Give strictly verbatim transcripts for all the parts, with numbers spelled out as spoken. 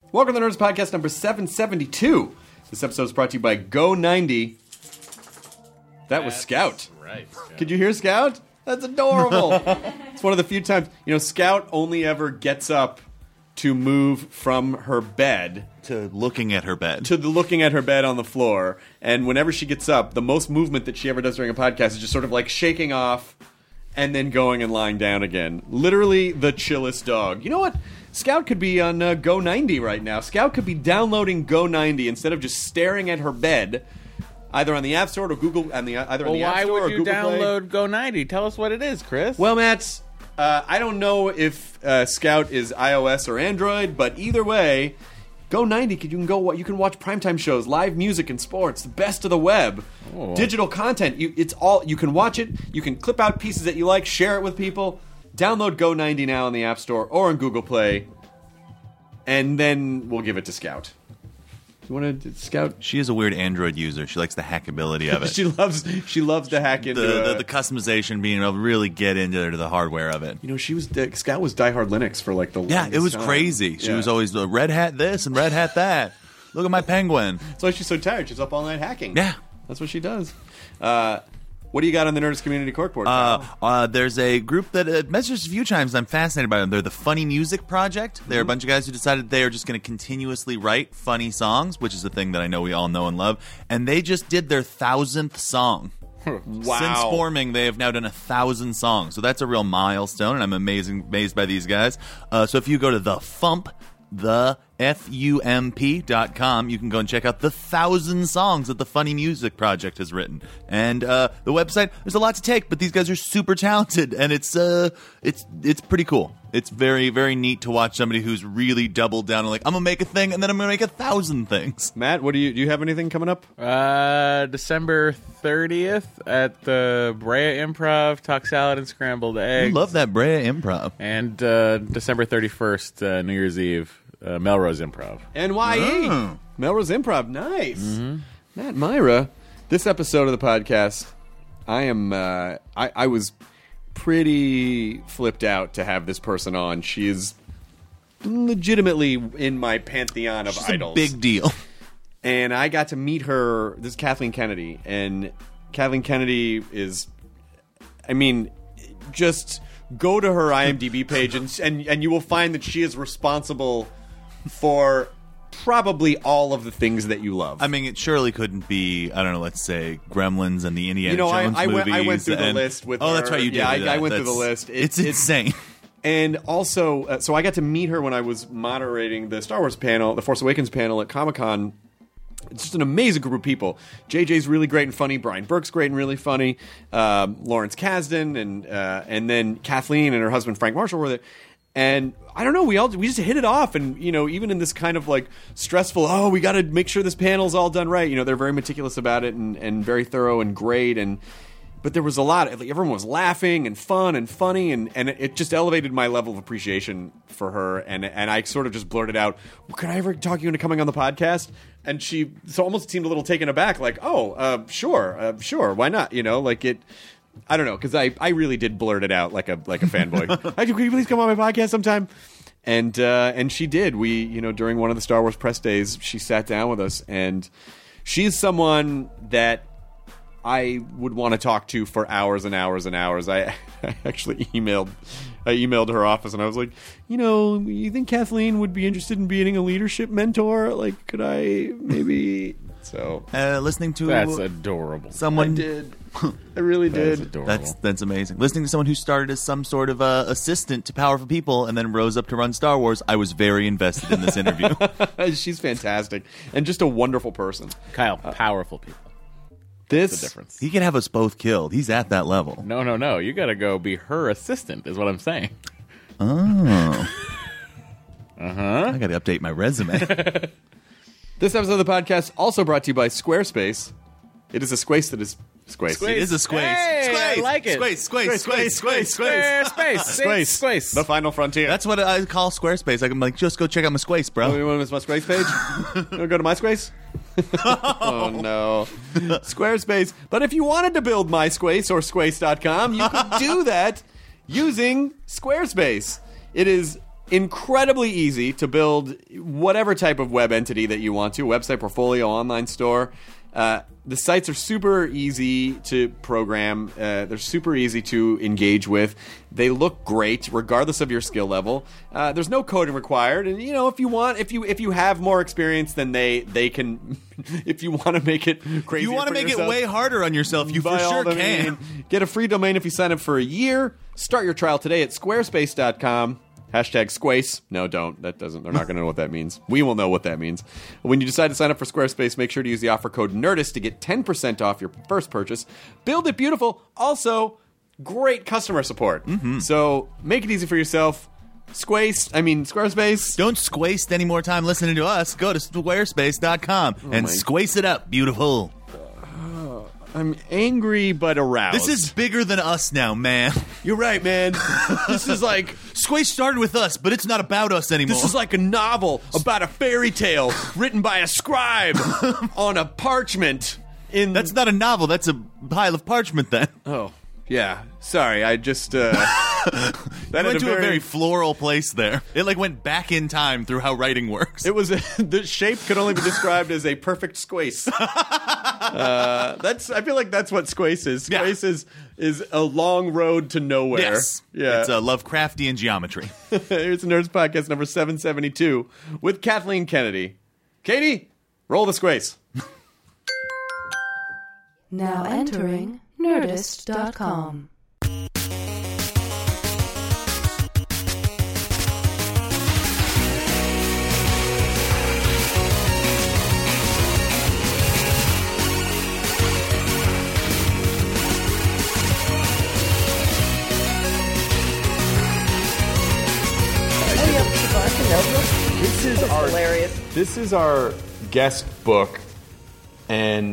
Welcome to the Nerds Podcast number seven seventy-two. This episode is brought to you by Go ninety. That was That's Scout. Right. Scout. Could you hear Scout? That's adorable. It's one of the few times, you know, Scout only ever gets up to move from her bed to looking at her bed to the looking at her bed on the floor, and whenever she gets up, the most movement that she ever does during a podcast is just sort of like shaking off and then going and lying down again. Literally the chillest dog. You know what? Scout could be on uh, Go ninety right now. Scout could be downloading Go ninety instead of just staring at her bed, either on the App Store or Google, on the either Well, on the App why Store or would you Google Play. download Go ninety? Tell us what it is, Chris. Well, Matt, uh, I don't know if uh, Scout is iOS or Android, but either way, Go ninety. You can go. You can watch primetime shows, live music and sports, the best of the web, Oh. digital content. You, it's all. You can watch it. You can clip out pieces that you like, share it with people. Download Go ninety now in the App Store or on Google Play, and then we'll give it to Scout. You want to Scout? She is a weird Android user. She likes the hackability of it. she loves. She loves to hack into the, uh, the, the customization, being able to really get into the hardware of it. You know, she was uh, Scout was diehard Linux for like the Yeah, longest it was time. crazy. She Yeah. was always uh, red hat this and red hat that. Look at my penguin. That's why she's so tired. She's up all night hacking. Yeah. That's what she does. Uh, what do you got on the Nerdist Community Corkboard? Uh, uh, there's a group that uh, messaged a few times. I'm fascinated by them. They're the Funny Music Project. They're a bunch of guys who decided they are just going to continuously write funny songs, which is a thing that I know we all know and love. And they just did their thousandth song. Wow. Since forming, they have now done a thousand songs. So that's a real milestone, and I'm amazing, amazed by these guys. Uh, so if you go to the Fump, the F U M P dot com, you can go and check out the thousand songs that the Funny Music Project has written. And uh, the website, there's a lot to take, but these guys are super talented, and it's uh, it's it's pretty cool. It's very, very neat to watch somebody who's really doubled down and like, I'm going to make a thing, and then I'm going to make a thousand things. Matt, what do you do? You have anything coming up? Uh, December thirtieth at the Brea Improv, Talk Salad and Scrambled I Eggs. love that Brea Improv. And uh, December thirty-first, uh, New Year's Eve, uh, Melrose Improv. N Y E. Oh. Melrose Improv. Nice. Matt Myra. This episode of the podcast, I am. Uh, I, I was pretty flipped out to have this person on. She is legitimately in my pantheon of She's idols. a big deal. And I got to meet her. This is Kathleen Kennedy, and Kathleen Kennedy is, I mean, just go to her IMDb page, and and, and you will find that she is responsible for probably all of the things that you love. I mean, it surely couldn't be, I don't know, let's say Gremlins and the Indiana you know, I, Jones I movies. went I went through the and- list with. Oh, her. that's right, you did. Yeah, do I, that. I went through the That's- list. It- it's insane. And also, uh, so I got to meet her when I was moderating the Star Wars panel, the Force Awakens panel at Comic-Con. It's just an amazing group of people. J J's really great and funny. Brian Burke's great and really funny. Um, Lawrence Kasdan and uh, and then Kathleen and her husband Frank Marshall were there. And I don't know, we all we just hit it off. And you know, even in this kind of like stressful, oh, we got to make sure this panel's all done right. You know, they're very meticulous about it and, and very thorough and great. And but there was a lot. Like, everyone was laughing and fun and funny, and, and it just elevated my level of appreciation for her. And and I sort of just blurted out, well, "Could I ever talk you into coming on the podcast?" And she so almost seemed a little taken aback, like, "Oh, uh, sure, uh, sure, why not?" You know, like it. I don't know, because I, I really did blurt it out like a like a fanboy. Hey, could you please come on my podcast sometime? And uh, and she did. We you know during one of the Star Wars press days, she sat down with us, and she's someone that I would want to talk to for hours and hours and hours. I, I actually emailed I emailed her office, and I was like, you know, you think Kathleen would be interested in being a leadership mentor? Like, could I maybe? So Uh, listening to That's adorable. someone I did. I really That's did. adorable. That's that's amazing. Listening to someone who started as some sort of uh, assistant to powerful people and then rose up to run Star Wars, I was very invested in this interview. She's fantastic and just a wonderful person. Kyle, powerful people. This The difference. He could have us both killed. He's at that level. No, no, no. You got to go be her assistant, is what I'm saying. Oh. Uh-huh. I got to update my resume. This episode of the podcast also brought to you by Squarespace. It is a squace that is squace. It is a squace. Hey, squace. I like it. Squace, squace, squace, squace, squace. Squarespace. Squace. Squace. The final frontier. That's what I call Squarespace. I'm like, just go check out my squace, Oh, bro. you want to miss my Squace page? You want to go to my Squace? Oh, no. Squarespace. But if you wanted to build MySquace or Squace dot com, you could do that using Squarespace. It is incredibly easy to build whatever type of web entity that you want to, website, portfolio, online store. Uh, the sites are super easy to program. Uh, they're super easy to engage with. They look great, regardless of your skill level. Uh, there's no coding required, and you know if you want, if you if you have more experience, then they they can. If you want to make it crazy, you want to make yourself, it way harder on yourself. You for by all sure the can. mean, get a free domain if you sign up for a year. Start your trial today at squarespace dot com. Hashtag Squace. No, don't. That doesn't. They're not going to know what that means. We will know what that means. When you decide to sign up for Squarespace, make sure to use the offer code Nerdist to get ten percent off your first purchase. Build it beautiful. Also, great customer support. Mm-hmm. So make it easy for yourself. Squace. I mean, Squarespace. Don't squaste any more time listening to us. Go to squarespace dot com Oh and my- squace it up. Beautiful. I'm angry but aroused. This is bigger than us now, man. You're right, man. This is like... Squace started with us, but it's not about us anymore. This is like a novel about a fairy tale written by a scribe on a parchment. In That's not a novel. That's a pile of parchment, then. oh yeah. Sorry, I just uh, that You had went a to very, a very floral place there. It like went back in time through how writing works. It was a, the shape could only be described as a perfect squace. uh, that's I feel like that's what squace is. Yeah. Squace is is a long road to nowhere. Yes. Yeah. It's a Lovecraftian geometry. Here's the Nerds Podcast number seven seventy-two with Kathleen Kennedy. Katie, roll the squace. Now entering Nerdist dot com. This is our hilarious. This is our guest book, and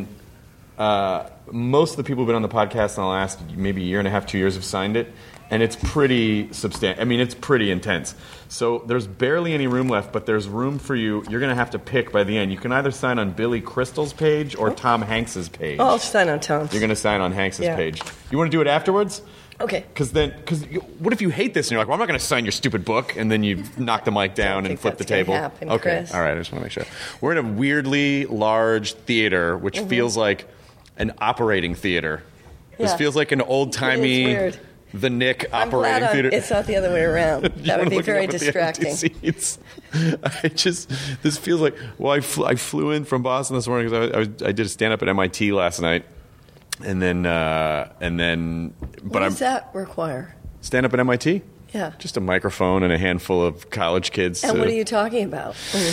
uh, most of the people who've been on the podcast in the last maybe year and a half, two years have signed it, and it's pretty substantial. I mean, it's pretty intense. So there's barely any room left, but there's room for you. You're going to have to pick by the end. You can either sign on Billy Crystal's page or Tom Hanks's page. Oh, I'll sign on Tom's. You're going to sign on Hanks's Yeah. page. You want to do it afterwards? Okay. Because then, because what if you hate this and you're like, well, I'm not going to sign your stupid book, and then you knock the mic down and think flip the that's gonna table. happen, okay, Chris. all right. I just want to make sure. We're in a weirdly large theater, which Mm-hmm. feels like an operating theater. This Yeah. feels like an old timey, weird. the Nick I'm operating glad I'm- theater. it's not the other way around. You That wanna would be look very up at the empty distracting. seats. I just this feels like well, I flew, I flew in from Boston this morning because I, I, was- I did a stand up at M I T last night, and then uh, and then but What I'm does that require? stand up at M I T. Yeah. Just a microphone and a handful of college kids. And to- what are you talking about?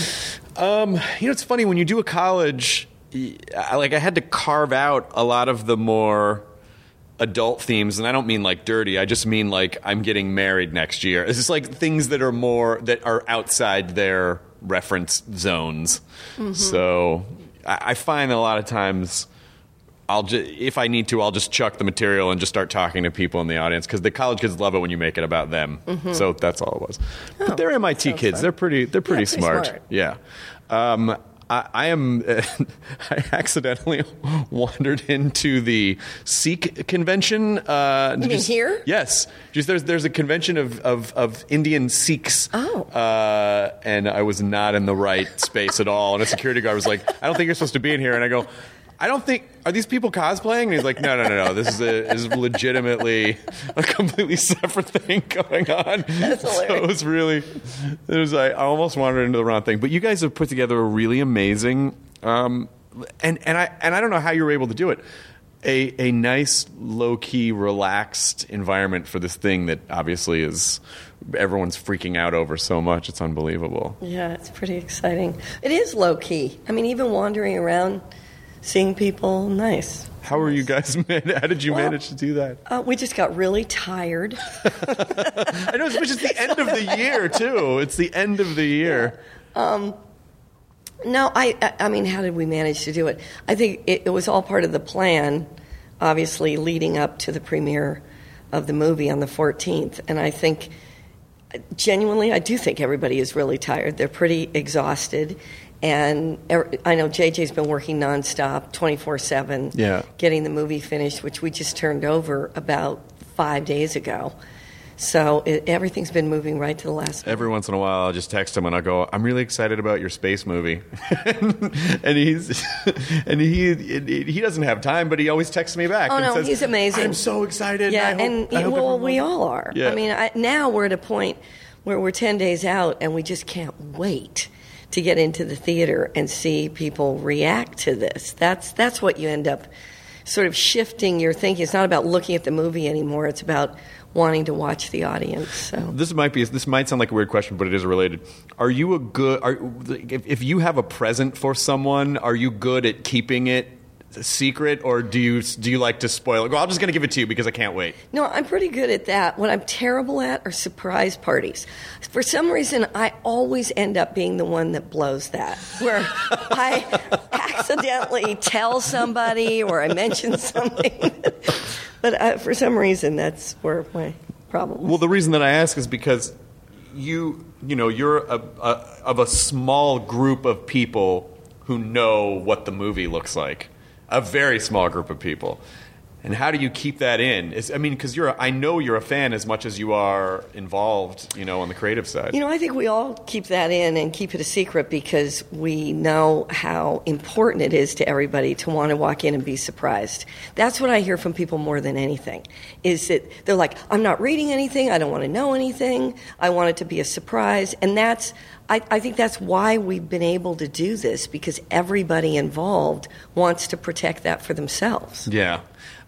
Um, you know, it's funny when you do a college. y- I, like I had to carve out a lot of the more adult themes, and I don't mean like dirty. I just mean like I'm getting married next year. It's just like things that are more that are outside their reference zones. So I, I find that a lot of times. I'll just, if I need to, I'll just chuck the material and just start talking to people in the audience because the college kids love it when you make it about them. So that's all it was. Oh, but they're M I T sounds kids. fun. They're pretty. They're pretty, Yeah, pretty smart. smart. Yeah. Um, I, I am. I accidentally wandered into the Sikh convention. Uh, You mean just- here? Yes. Just there's there's a convention of of, of Indian Sikhs. Oh. Uh, and I was not in the right space at all. And a security guard was like, "I don't think you're supposed to be in here." And I go, I don't think, are these people cosplaying? And he's like, no, no, no, no. This is, a, this is legitimately a completely separate thing going on. That's So hilarious. it was really, it was like, I almost wandered into the wrong thing. But you guys have put together a really amazing, um, and, and, I, and I don't know how you were able to do it, a, a nice, low-key, relaxed environment for this thing that obviously is, everyone's freaking out over so much. It's unbelievable. Yeah, it's pretty exciting. It is low key. I mean, even wandering around, seeing people, nice. How are you guys, man? How did you Well, manage to do that? Uh, we just got really tired. I know, it's just the end of the year, too. It's the end of the year. No, I, I I mean, how did we manage to do it? I think it, it was all part of the plan, obviously, leading up to the premiere of the movie on the fourteenth. And I think, genuinely, I do think everybody is really tired. They're pretty exhausted. And er- I know J J's been working nonstop, twenty-four seven, Yeah. getting the movie finished, which we just turned over about five days ago. So it, everything's been moving right to the last. Every once in a while, I'll just text him and I'll go, "I'm really excited about your space movie," and he's and he he doesn't have time, but he always texts me back. Oh and no, says, he's amazing. I'm so excited. Yeah, I hope, and I hope well, everyone- we all are. Yeah. I mean, I, now we're at a point where we're ten days out, and we just can't wait to get into the theater and see people react to this. That's that's what you end up sort of shifting your thinking. It's not about looking at the movie anymore. It's about wanting to watch the audience. So This might be this might sound like a weird question, but it is related. Are you a good? Are, if, if you have a present for someone, are you good at keeping it a secret, or do you do you like to spoil it? Well, I'm just going to give it to you because I can't wait. no, I'm pretty good at that. What I'm terrible at are surprise parties. For some reason, I always end up being the one that blows that, where I accidentally tell somebody or I mention something. But uh, for some reason, that's where my problem is. Well, the reason that I ask is because you you know you're a, a, of a small group of people who know what the movie looks like. A very small group of people. And how do you keep that in? Is, I mean, because you're, a, I know you're a fan as much as you are involved, you know, on the creative side. You know, I think we all keep that in and keep it a secret because we know how important it is to everybody to want to walk in and be surprised. That's what I hear from people more than anything, is that they're like, I'm not reading anything, I don't want to know anything, I want it to be a surprise. And that's, I, I think that's why we've been able to do this, because everybody involved wants to protect that for themselves. Yeah.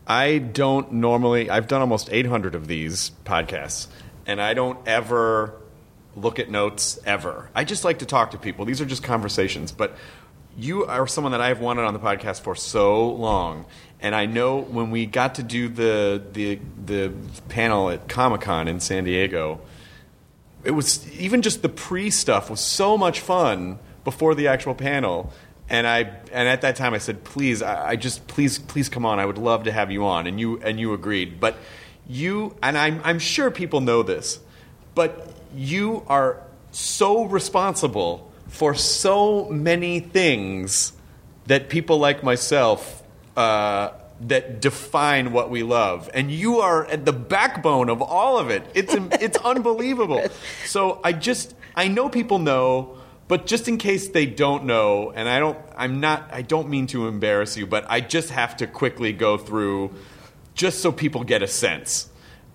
I don't normally, I've done almost eight hundred of these podcasts, and I don't ever look at notes ever. I just like to talk to people. These are just conversations. But you are someone that I've wanted on the podcast for so long, and I know when we got to do the the, the panel at Comic-Con in San Diego, it was, even just the pre-stuff was so much fun before the actual panel. And I and at that time I said, please, I, I just please please come on. I would love to have you on, and you and you agreed. But you and I'm I'm sure people know this, but you are so responsible for so many things that people like myself uh, that define what we love, and you are at the backbone of all of it. It's it's unbelievable. So I just I know people know. But just in case they don't know, and I don't, I'm not, I don't mean to embarrass you, but I just have to quickly go through, just so people get a sense.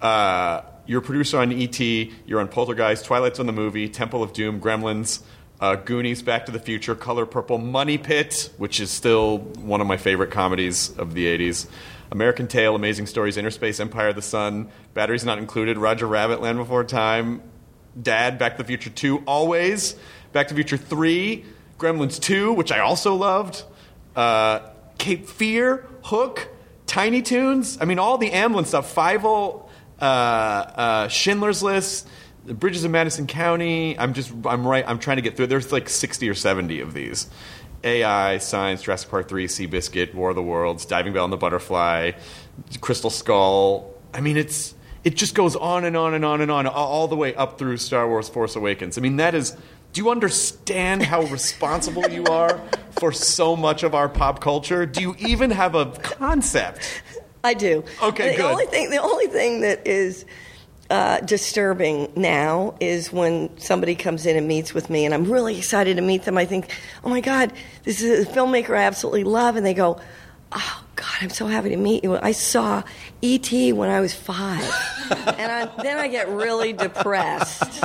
Uh, you're a producer on E T, you're on Poltergeist, Twilight Zone the movie, Temple of Doom, Gremlins, uh, Goonies, Back to the Future, Color Purple, Money Pit, which is still one of my favorite comedies of the eighties, American Tail, Amazing Stories, Inner Space, Empire of the Sun, Batteries Not Included, Roger Rabbit, Land Before Time, Dad, Back to the Future two, Always, Back to the Future three, Gremlins two, which I also loved, uh, Cape Fear, Hook, Tiny Toons. I mean, all the Amblin stuff. Fievel, uh, uh, Schindler's List, The Bridges of Madison County. I'm just, I'm right. I'm trying to get through. There's like sixty or seventy of these. A I, Science, Jurassic Park three, Seabiscuit, War of the Worlds, Diving Bell and the Butterfly, Crystal Skull. I mean, it's it just goes on and on and on and on, all the way up through Star Wars: Force Awakens. I mean, that is. Do you understand how responsible you are for so much of our pop culture? Do you even have a concept? I do. Okay, the good. Only thing, the only thing that is uh, disturbing now is when somebody comes in and meets with me, and I'm really excited to meet them. I think, oh my God, this is a filmmaker I absolutely love, and they go, oh God, I'm so happy to meet you. I saw E T when I was five. And I, then I get really depressed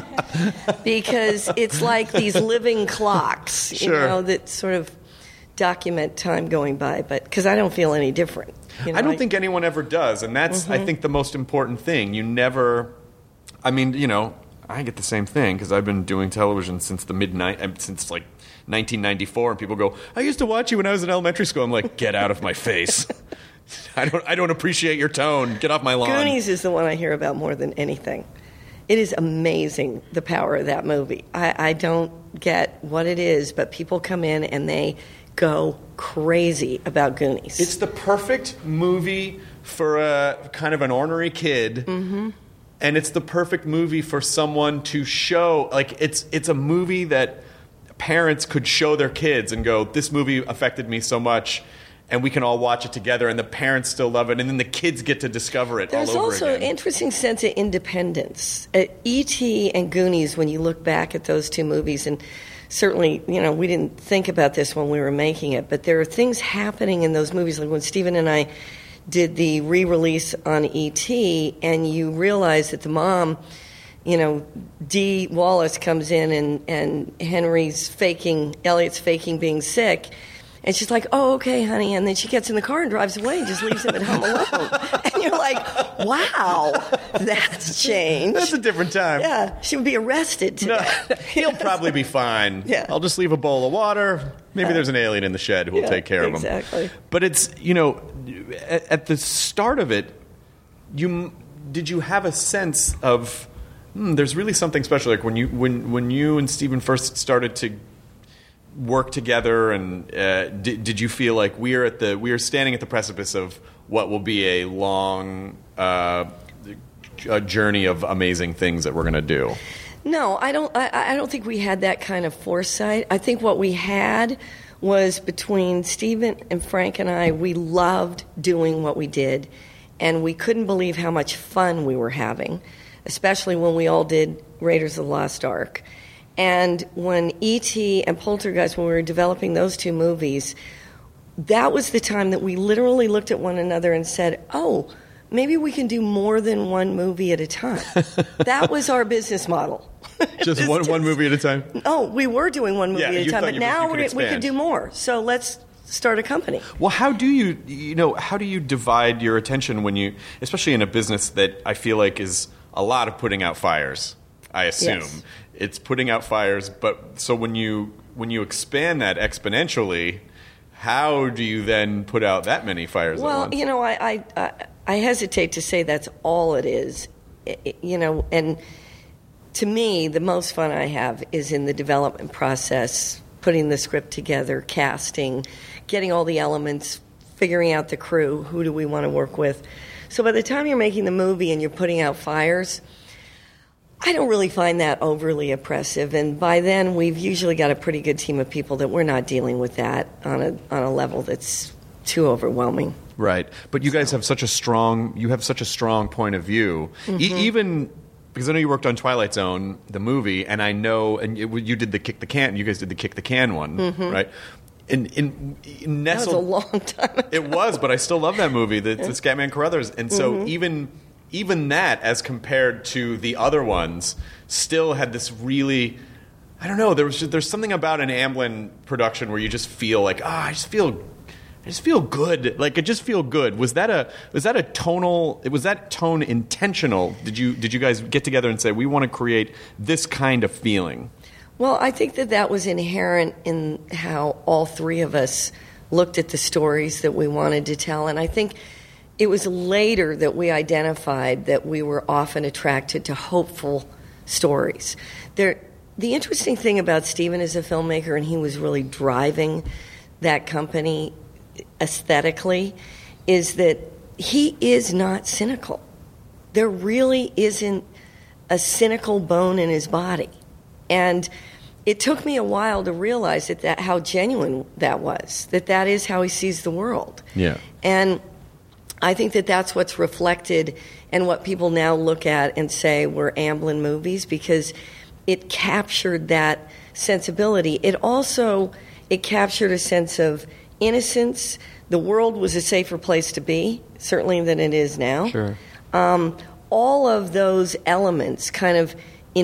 because it's like these living clocks, you Sure. know, that sort of document time going by, but because I don't feel any different. You know, I don't think anyone ever does, and that's, Mm-hmm. I think, the most important thing. You never, I mean, you know, I get the same thing because I've been doing television since the mid, since like nineteen ninety-four, and people go, I used to watch you when I was in elementary school. I'm like, get out of my face. I don't, I don't appreciate your tone. Get off my lawn. Goonies is the one I hear about more than anything. It is amazing, the power of that movie. I, I don't get what it is, but people come in and they go crazy about Goonies. It's the perfect movie for a kind of an ornery kid. Mm-hmm. And it's the perfect movie for someone to show. Like, it's it's a movie that parents could show their kids and go, this movie affected me so much. and we can all watch it together, and the parents still love it, and then the kids get to discover it There's all over also again. an interesting sense of independence. Uh, E T and Goonies, when you look back at those two movies, and certainly, you know, we didn't think about this when we were making it, but there are things happening in those movies, like when Stephen and I did the re-release on E T, and you realize that the mom, you know, Dee Wallace comes in, and, and Henry's faking, Elliot's faking being sick, and she's like, oh, okay, honey. And then she gets in the car and drives away and just leaves him at home alone. And you're like, wow, that's changed. That's a different time. Yeah, she would be arrested today. No, he'll probably be fine. Yeah. I'll just leave a bowl of water. Maybe there's an alien in the shed who will Yeah, take care of him. exactly. But it's, you know, at, at the start of it, you did you have a sense of, hmm, there's really something special. Like when you when when you and Stephen first started to work together, and uh, did, did you feel like we are at the we are standing at the precipice of what will be a long uh, a journey of amazing things that we're going to do? No, I don't. I, I don't think we had that kind of foresight. I think what we had was between Stephen and Frank and I. We loved doing what we did, and we couldn't believe how much fun we were having, especially when we all did Raiders of the Lost Ark. And when E T and Poltergeist, when we were developing those two movies, that was the time that we literally looked at one another and said, oh, maybe we can do more than one movie at a time. That was our business model. Just one one movie at a time? Oh, we were doing one movie Yeah, at a you time, thought but you could- now you could we're, we expand. could do more. So let's start a company. Well, how do you, you know, how do you divide your attention when you, especially in a business that I feel like is a lot of putting out fires, I assume. Yes. It's putting out fires, but so when you when you expand that exponentially, how do you then put out that many fires at Well, once? you know, I, I, I, I hesitate to say that's all it is. I- I- you know, and to me, the most fun I have is in the development process, putting the script together, casting, getting all the elements, figuring out the crew, who do we want to work with. So by the time you're making the movie and you're putting out fires, I don't really find that overly oppressive, and by then we've usually got a pretty good team of people that we're not dealing with that on a on a level that's too overwhelming. Right, but you guys have such a strong you have such a strong point of view, Mm-hmm. e- even because I know you worked on Twilight Zone, the movie, and I know, and it, you did the kick the can, you guys did the kick the can one, right? In in, in Mm-hmm. That was a nestled, long time ago. it was, but I still love that movie, the, the Scatman Carruthers, and so Mm-hmm. even even that, as compared to the other ones, still had this really. I don't know. There was just, there's something about an Amblin production where you just feel like, ah, I just feel, I just feel good. Like I just feel good. Was that a was that a tonal? Was that tone intentional? Did you did you guys get together and say we want to create this kind of feeling? Well, I think that that was inherent in how all three of us looked at the stories that we wanted to tell, and I think it was later that we identified that we were often attracted to hopeful stories. There, the interesting thing about Stephen as a filmmaker, and he was really driving that company aesthetically, is that he is not cynical. There really isn't a cynical bone in his body. And it took me a while to realize that, that how genuine that was, that that is how he sees the world. Yeah. And I think that that's what's reflected and what people now look at and say were Amblin movies, because it captured that sensibility. It also, it captured a sense of innocence. The world was a safer place to be, certainly than it is now. Sure. Um, all of those elements kind of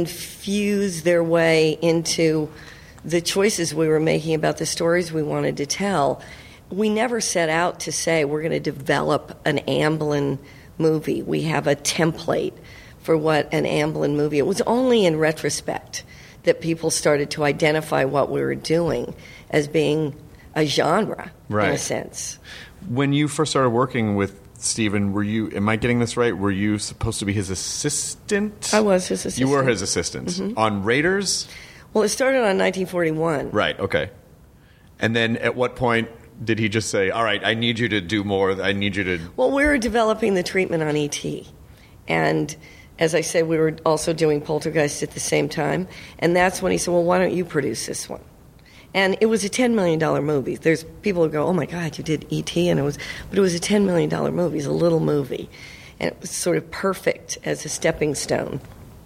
infuse their way into the choices we were making about the stories we wanted to tell. We never set out to say we're going to develop an Amblin movie. We have a template for what an Amblin movie. It was only in retrospect that people started to identify what we were doing as being a genre, in Right. a sense. When you first started working with Stephen, were you? Am I getting this right? Were you supposed to be his assistant? I was his assistant. You were his assistant Mm-hmm. on Raiders, Well, it started on nineteen forty-one. right? Okay. And then, at what point did he just say, "All right, I need you to do more. I need you to"? Well, we were developing the treatment on E T. And as I said, we were also doing Poltergeist at the same time. And that's when he said, well, why don't you produce this one? And it was a ten million dollars movie. There's people who go, oh, my God, you did E T And it was, but it was a ten million dollars movie. It was a little movie. And it was sort of perfect as a stepping stone.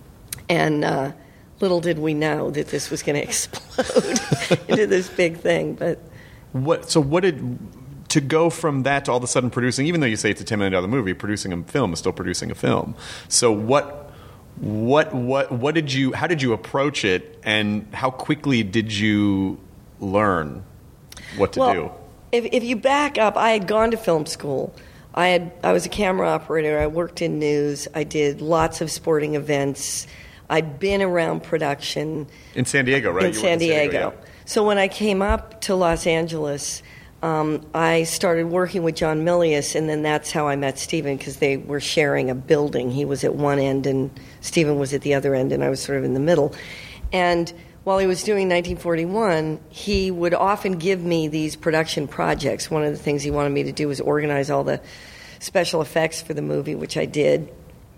And uh, little did we know that this was going to explode into this big thing. But what? So what did, to go from that to all of a sudden producing, even though you say it's a ten million dollars movie, producing a film is still producing a film. So what, what, what, what did you, how did you approach it, and how quickly did you learn what to well, do? If, if you back up, I had gone to film school. I had I was a camera operator. I worked in news. I did lots of sporting events. I'd been around production. In San Diego, right? In You San worked Diego. in San Diego, yeah. So when I came up to Los Angeles, um, I started working with John Milius, and then that's how I met Stephen, because they were sharing a building. He was at one end, and Stephen was at the other end, and I was sort of in the middle. And while he was doing nineteen forty-one, he would often give me these production projects. One of the things he wanted me to do was organize all the special effects for the movie, which I did.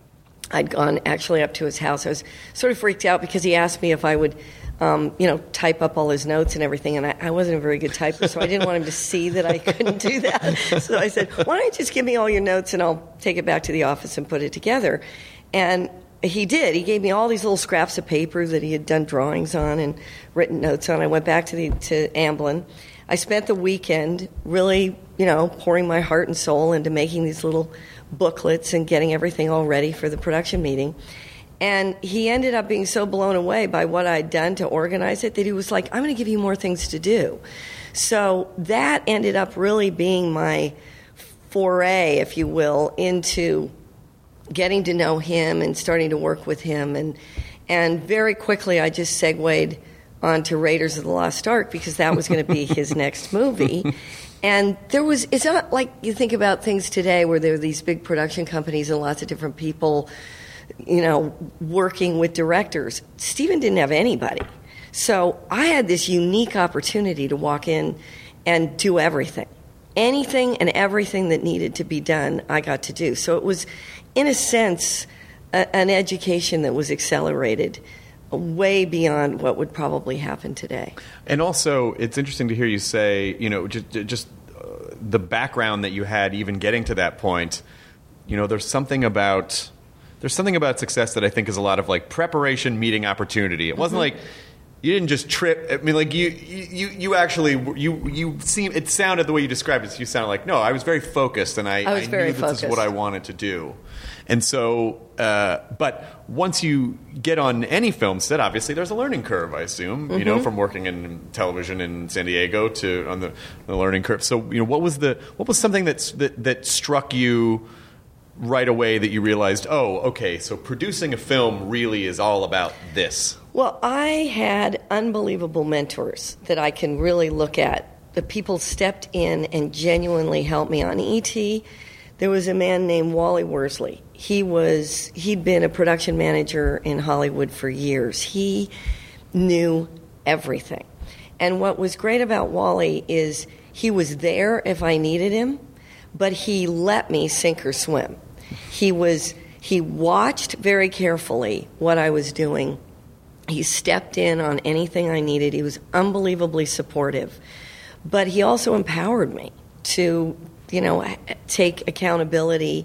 I'd gone actually up to his house. I was sort of freaked out because he asked me if I would, um, you know, type up all his notes and everything, and I, I wasn't a very good typer, so I didn't want him to see that I couldn't do that. So I said, why don't you just give me all your notes and I'll take it back to the office and put it together. And he did. He gave me all these little scraps of paper that he had done drawings on and written notes on. I went back to the to Amblin. I spent the weekend really, you know, pouring my heart and soul into making these little booklets and getting everything all ready for the production meeting. And he ended up being so blown away by what I'd done to organize it that he was like, I'm going to give you more things to do. So that ended up really being my foray, if you will, into getting to know him and starting to work with him. And and very quickly I just segued onto Raiders of the Lost Ark, because that was going to be his next movie. And there was, it's not like you think about things today where there are these big production companies and lots of different people, you know, working with directors. Stephen didn't have anybody. So I had this unique opportunity to walk in and do everything. Anything and everything that needed to be done, I got to do. So it was, in a sense, a, an education that was accelerated way beyond what would probably happen today. And also, it's interesting to hear you say, you know, just, just uh, the background that you had even getting to that point. You know, there's something about there's something about success that I think is a lot of like preparation meeting opportunity. It wasn't mm-hmm. like you didn't just trip. I mean, like you, you, you actually, you, you seem. It sounded the way you described it. You sounded like, no, I was very focused, and I, I, was I very knew this focused. is what I wanted to do. And so, uh, but once you get on any film set, obviously there's a learning curve, I assume, mm-hmm. you know, from working in television in San Diego to on the, the learning curve. So, you know, what was the what was something that's, that that struck you right away that you realized, oh, okay, so producing a film really is all about this? Well, I had unbelievable mentors that I can really look at. The people stepped in and genuinely helped me. On E T, there was a man named Wally Worsley. He was, he'd been a production manager in Hollywood for years. He knew everything. And what was great about Wally is he was there if I needed him, but he let me sink or swim. He was, he watched very carefully what I was doing. He stepped in on anything I needed. He was unbelievably supportive. But he also empowered me to, you know, take accountability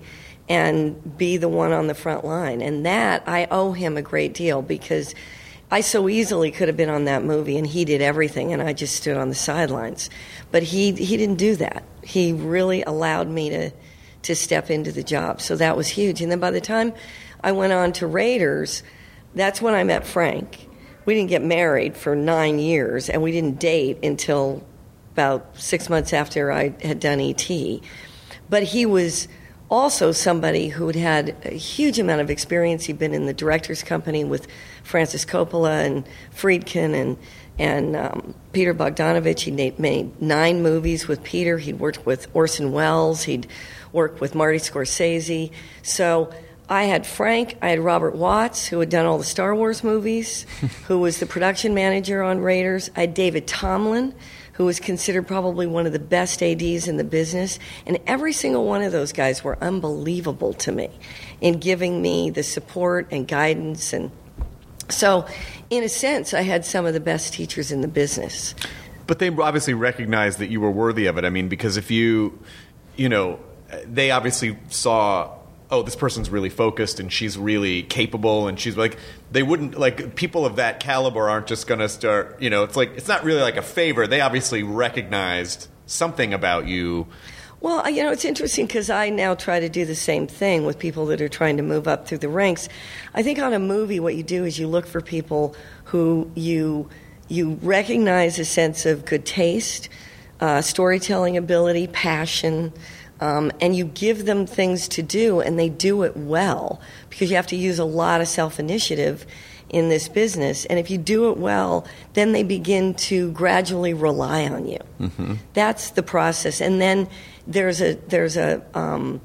and be the one on the front line. And that, I owe him a great deal, because I so easily could have been on that movie and he did everything and I just stood on the sidelines. But he he didn't do that. He really allowed me to, to step into the job. So that was huge. And then by the time I went on to Raiders, that's when I met Frank. We didn't get married for nine years and we didn't date until about six months after I had done E T. But he was also somebody who had had a huge amount of experience. He'd been in the director's company with Francis Coppola and Friedkin and and um, Peter Bogdanovich. He made nine movies with Peter. He'd worked with Orson Welles. He'd worked with Marty Scorsese. So I had Frank. I had Robert Watts, who had done all the Star Wars movies, who was the production manager on Raiders. I had David Tomlin, who was considered probably one of the best A Ds in the business. And every single one of those guys were unbelievable to me in giving me the support and guidance. And so, in a sense, I had some of the best teachers in the business. But they obviously recognized that you were worthy of it. I mean, because if you, you know, they obviously saw, oh, this person's really focused and she's really capable, and she's like, they wouldn't, like, people of that caliber aren't just going to start, you know, it's like, it's not really like a favor. They obviously recognized something about you. Well, you know, it's interesting because I now try to do the same thing with people that are trying to move up through the ranks. I think on a movie, what you do is you look for people who you you recognize a sense of good taste, uh, storytelling ability, passion, um, and you give them things to do, and they do it well, because you have to use a lot of self-initiative in this business. And if you do it well, then they begin to gradually rely on you. Mm-hmm. That's the process. And then there's a there's a um,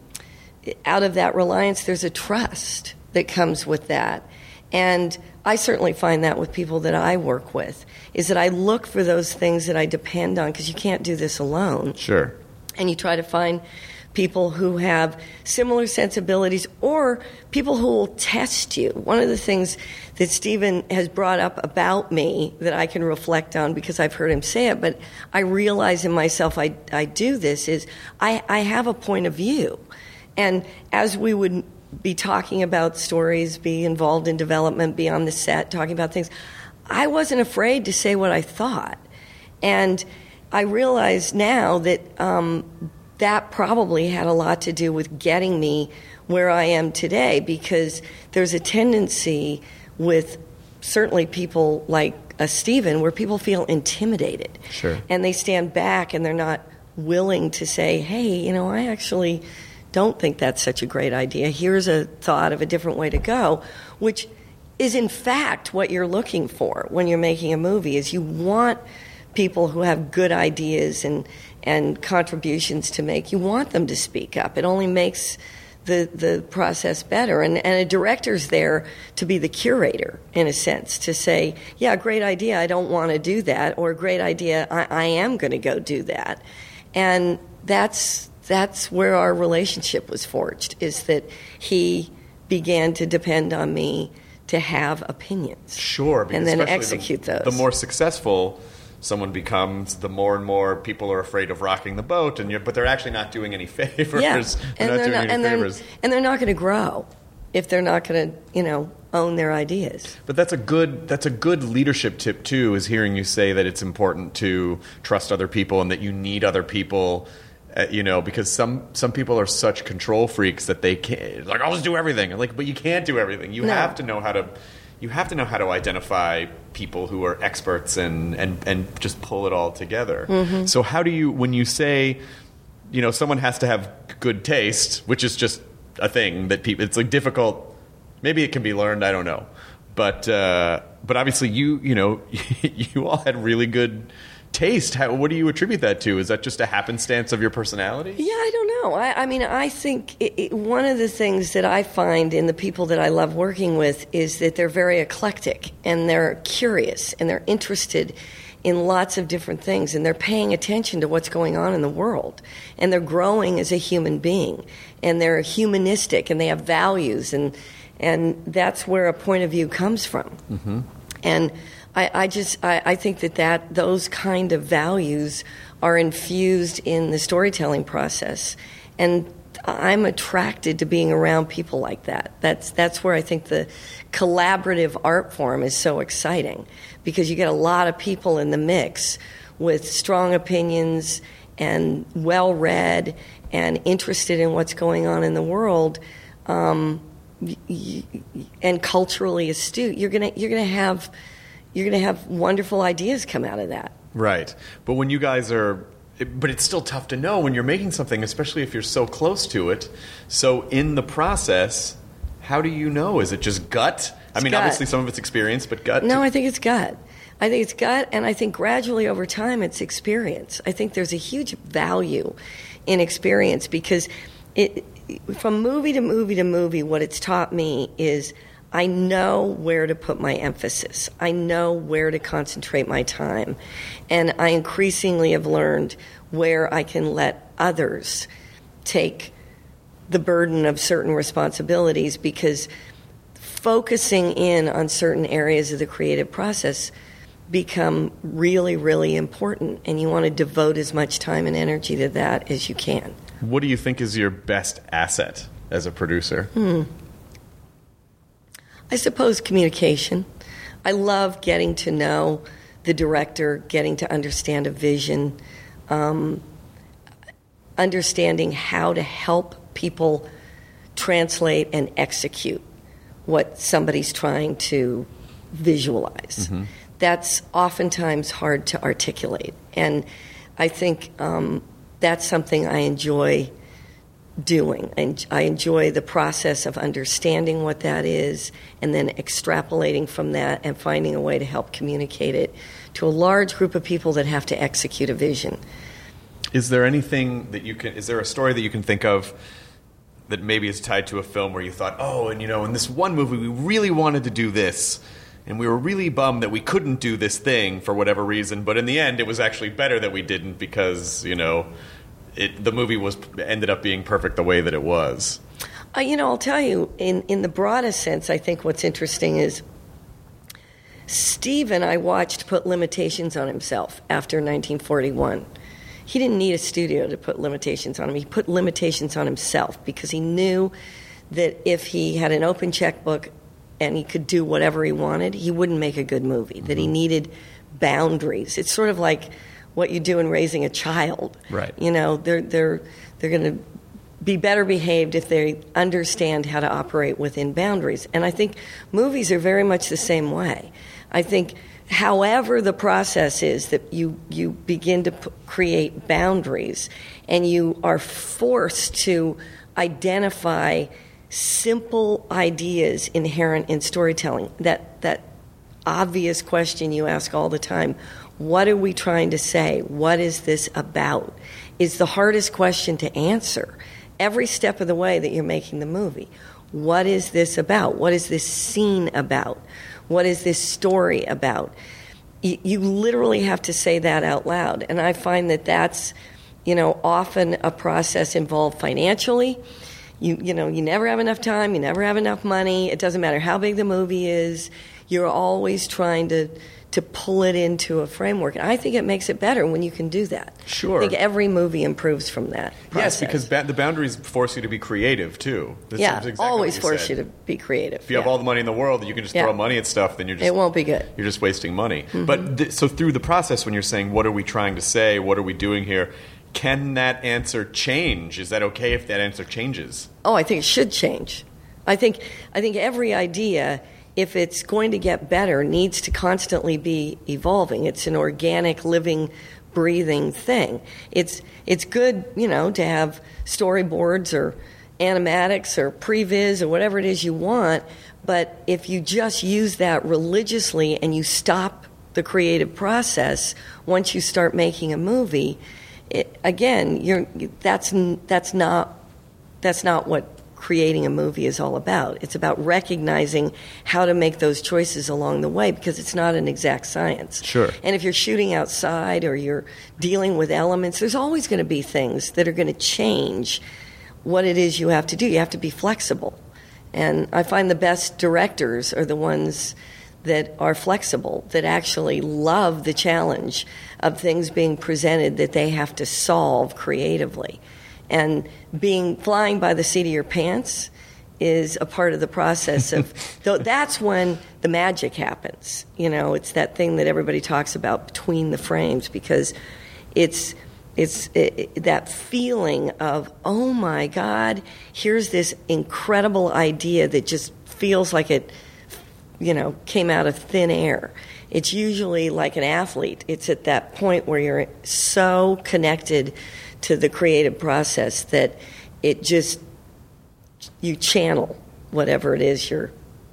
out of that reliance, there's a trust that comes with that. And I certainly find that with people that I work with, is that I look for those things that I depend on, because you can't do this alone. Sure. And you try to find people who have similar sensibilities, or people who will test you. One of the things that Stephen has brought up about me that I can reflect on, because I've heard him say it, but I realize in myself I, I do this, is I, I have a point of view. And as we would be talking about stories, be involved in development, be on the set, talking about things, I wasn't afraid to say what I thought. And I realize now that um, that probably had a lot to do with getting me where I am today, because there's a tendency with certainly people like a Stephen where people feel intimidated. Sure. And they stand back and they're not willing to say, hey, you know, I actually don't think that's such a great idea. Here's a thought of a different way to go, which is in fact what you're looking for when you're making a movie, is you want people who have good ideas and and contributions to make. You want them to speak up. It only makes the the process better. And, and a director's there to be the curator, in a sense, to say, yeah, great idea, I don't want to do that, or great idea, I, I am going to go do that. And that's that's where our relationship was forged, is that he began to depend on me to have opinions. Sure. And then especially execute the, those. The more successful someone becomes, the more and more people are afraid of rocking the boat, and you're, but they're actually not doing any favors. Yeah. They're and not they're doing not, any and favors. They're, and they're not going to grow if they're not going to, you know, own their ideas. But that's a good that's a good leadership tip too, is hearing you say that it's important to trust other people and that you need other people. Uh, you know, because some some people are such control freaks that they can't, like, I'll just do everything. Like, but you can't do everything. You No. have to know how to you have to know how to identify people who are experts and and, and just pull it all together. Mm-hmm. So how do you, when you say, you know, someone has to have good taste, which is just a thing that people, it's like difficult. Maybe it can be learned. I don't know, but uh, but obviously you you know you all had really good taste. How, what do you attribute that to? Is that just a happenstance of your personality? Yeah, I don't know. I, I mean, I think it, it, one of the things that I find in the people that I love working with is that they're very eclectic, and they're curious, and they're interested in lots of different things, and they're paying attention to what's going on in the world, and they're growing as a human being, and they're humanistic, and they have values, and and that's where a point of view comes from. Mm-hmm. And I, I just I, I think that, that those kind of values are infused in the storytelling process, and I'm attracted to being around people like that. That's that's where I think the collaborative art form is so exciting, because you get a lot of people in the mix with strong opinions and well-read and interested in what's going on in the world, um, y- y- and culturally astute. You're gonna you're gonna have you're gonna have wonderful ideas come out of that. Right. But when you guys are, but it's still tough to know when you're making something, especially if you're so close to it. So in the process, how do you know? Is it just gut? I mean, gut. Obviously some of it's experience, but gut. No, to- I think it's gut. I think it's gut, and I think gradually over time it's experience. I think there's a huge value in experience, because it, from movie to movie to movie, what it's taught me is I know where to put my emphasis. I know where to concentrate my time. And I increasingly have learned where I can let others take the burden of certain responsibilities, because focusing in on certain areas of the creative process become really, really important, and you want to devote as much time and energy to that as you can. What do you think is your best asset as a producer? Hmm. I suppose communication. I love getting to know the director, getting to understand a vision, um, understanding how to help people translate and execute what somebody's trying to visualize. Mm-hmm. That's oftentimes hard to articulate. And I think um, that's something I enjoy doing. And I enjoy the process of understanding what that is and then extrapolating from that and finding a way to help communicate it to a large group of people that have to execute a vision. Is there anything that you can, is there a story that you can think of that maybe is tied to a film where you thought, oh, and you know, in this one movie we really wanted to do this, and we were really bummed that we couldn't do this thing for whatever reason, but in the end it was actually better that we didn't because, you know, it, the movie was ended up being perfect the way that it was? Uh, you know, I'll tell you, in, in the broadest sense, I think what's interesting is Steven, I watched put limitations on himself after nineteen forty-one. He didn't need a studio to put limitations on him. He put limitations on himself because he knew that if he had an open checkbook and he could do whatever he wanted, he wouldn't make a good movie, mm-hmm. that he needed boundaries. It's sort of like what you do in raising a child. Right. You know, they're they're they're going to be better behaved if they understand how to operate within boundaries. And I think movies are very much the same way. I think however the process is that you, you begin to p- create boundaries and you are forced to identify simple ideas inherent in storytelling. That, that obvious question you ask all the time, what are we trying to say? What is this about? Is the hardest question to answer every step of the way that you're making the movie. What is this about? What is this scene about? What is this story about? You, you literally have to say that out loud. And I find that that's, you know, often a process involved financially. You, you know, you never have enough time. You never have enough money. It doesn't matter how big the movie is. You're always trying to, to pull it into a framework. And I think it makes it better when you can do that. Sure. I think every movie improves from that process. Yes, because ba- the boundaries force you to be creative, too. This yeah, is exactly always what you force said. you to be creative. If you yeah. have all the money in the world, you can just Yeah. throw money at stuff, then you're just... It won't be good. You're just wasting money. Mm-hmm. But th- so through the process, when you're saying, what are we trying to say? What are we doing here? Can that answer change? Is that okay if that answer changes? Oh, I think it should change. I think I think every idea, if it's going to get better, needs to constantly be evolving. It's an organic, living, breathing thing. It's it's good, you know, to have storyboards or animatics or previs or whatever it is you want, but if you just use that religiously and you stop the creative process once you start making a movie, it, again, you're that's that's not that's not what creating a movie is all about. It's about recognizing how to make those choices along the way because it's not an exact science. Sure. And if you're shooting outside or you're dealing with elements, there's always going to be things that are going to change what it is you have to do. You have to be flexible. And I find the best directors are the ones that are flexible, that actually love the challenge of things being presented that they have to solve creatively. And being flying by the seat of your pants is a part of the process of though that's when the magic happens. You know, it's that thing that everybody talks about between the frames because it's it's it, that feeling of, oh my God, here's this incredible idea that just feels like it, you know, came out of thin air. It's usually like an athlete. It's at that point where you're so connected to the creative process that it just, you channel whatever it is your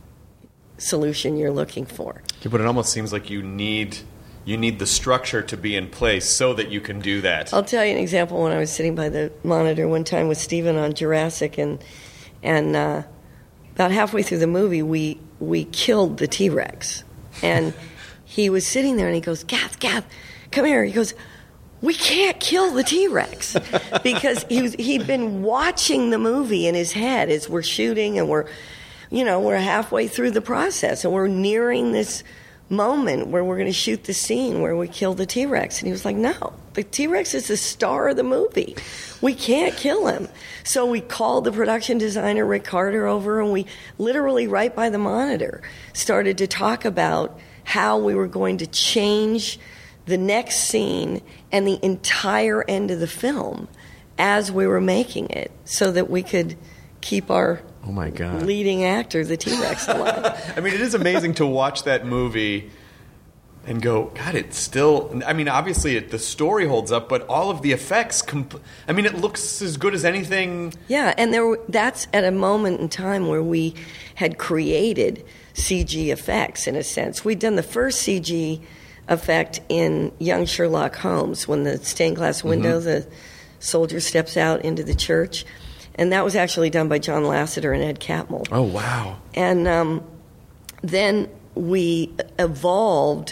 solution you're looking for. Yeah, but it almost seems like you need you need the structure to be in place so that you can do that. I'll tell you an example. When I was sitting by the monitor one time with Steven on Jurassic, and and uh, about halfway through the movie, we we killed the T-Rex, and he was sitting there and he goes, "Gath, Gath, come here." He goes, "We can't kill the T-Rex," because he was, he'd been watching the movie in his head as we're shooting and we're, you know, we're halfway through the process and we're nearing this moment where we're going to shoot the scene where we kill the T-Rex. And he was like, no, the T-Rex is the star of the movie. We can't kill him. So we called the production designer, Rick Carter, over, and we literally, right by the monitor, started to talk about how we were going to change the next scene and the entire end of the film as we were making it so that we could keep our Oh my God. leading actor, the T-Rex, alive. I mean, it is amazing to watch that movie and go, God, it's still... I mean, obviously, it, the story holds up, but all of the effects... Comp- I mean, it looks as good as anything... Yeah, and there were, that's at a moment in time where we had created C G effects, in a sense. We'd done the first C G effect in Young Sherlock Holmes, when the stained glass window, mm-hmm. the soldier steps out into the church. And that was actually done by John Lasseter and Ed Catmull. Oh, wow. And um, then we evolved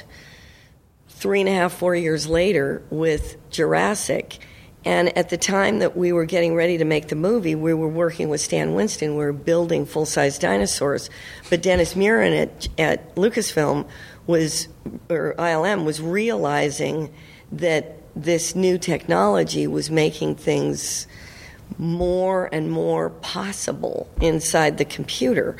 three and a half, four years later with Jurassic. And at the time that we were getting ready to make the movie, we were working with Stan Winston. We were building full-size dinosaurs. But Dennis Muren at, at Lucasfilm was, or I L M, was realizing that this new technology was making things more and more possible inside the computer.